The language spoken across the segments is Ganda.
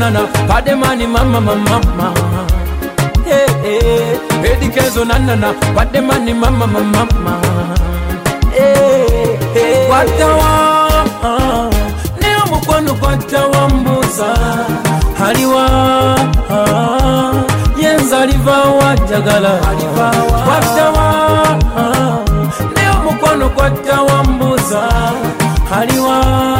nanana pademani mama mama hey hey Eddie Kenzo nanana pademani mama mama hey hey watawa neo mukwano kwatawa mbuza haliwa yenza liva wajagala watawa neo mukwano kwatawa mbuza haliwa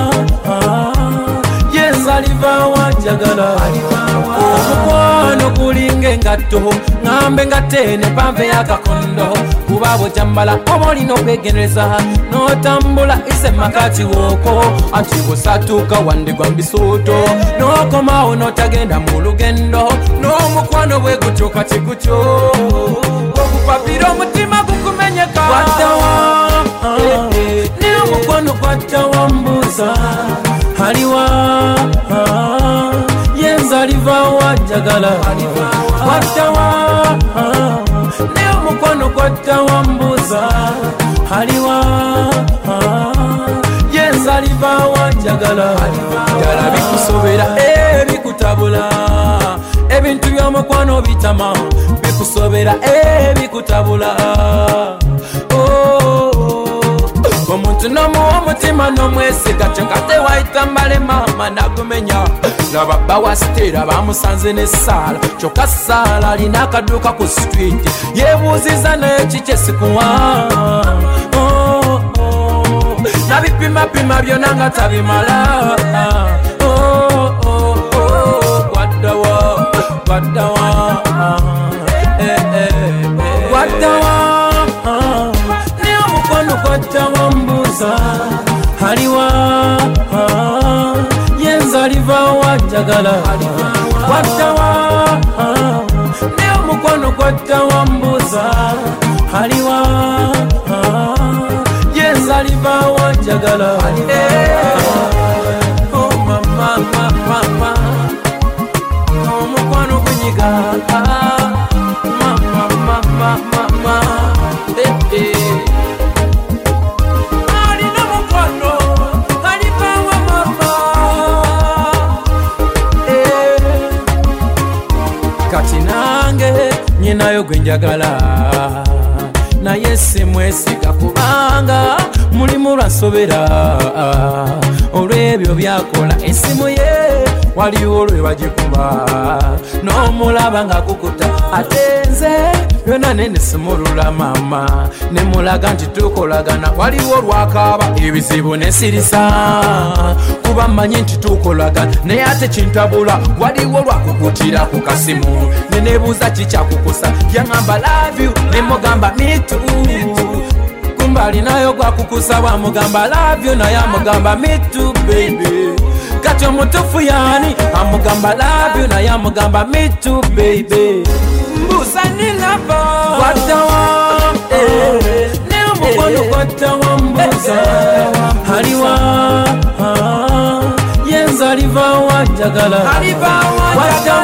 yenza liva wajagala omukwano kulinge ngatto ngambe ngatene pamve yakakondo kubabo jambala omolino kwegeneza notambula ise makati woko ati busatuka wandigwa mbisuto nokomawo notagenda mu lugendo n'omukwano bwe gutyo kati gutyo okupapira omutima gukumenyeka watawa niyo mukwano kwatawa mbuza haliwa yenza liva wajagala watawa niyo mukwano kwatawa mbuza haliwa yenza liva wajagala dala bikusobera ebikutabula ebintu by'omukwano bitama bikusobera ebikutabula omuntu n'omuwa omutima n'omwesiga kyokka tewayitambale mama nagumenya laba bawasitera bamusanze n'essaala kyokka saala alina akaduuka ku street yeebuuziza n'ekikyesikuwa nabipimapima byonna nga tabimala wadawa niyo mukwano kwatawa mbuza haliwa yenza liva wajagala wadawa niyo mukwano kwatawa mbuza haliwa yenza liva wajagala oh mama mama omukwano gunyiga mama alina mukwano alibawa mama kati nange nyinayo gwenjagala naye simwesiga kubanga mulimu lwansobera olw'ebyo byakola esimu ye waliwo lwe bagikuba n'omulaba nga kukuta ate nze byonna nenesimulula mama nemulaga nti tukolagana waliwo lwakaaba ebizibu nesirisa kuba mmanyi nti tukolagana naye ate kintabula waliwo lwakukutira ku kasimu nenebuuza kikyakukusa yaŋamba love you nemugamba me too kumba alinayo gwakukusa bwamugamba love you naye amugamba me too baby kati omutufu yani amugamba love you naye amugamba me too baby mbuza ni lava watawa niyo mukwano kwatawa mbuza haliwa yenza liva wajagala watawa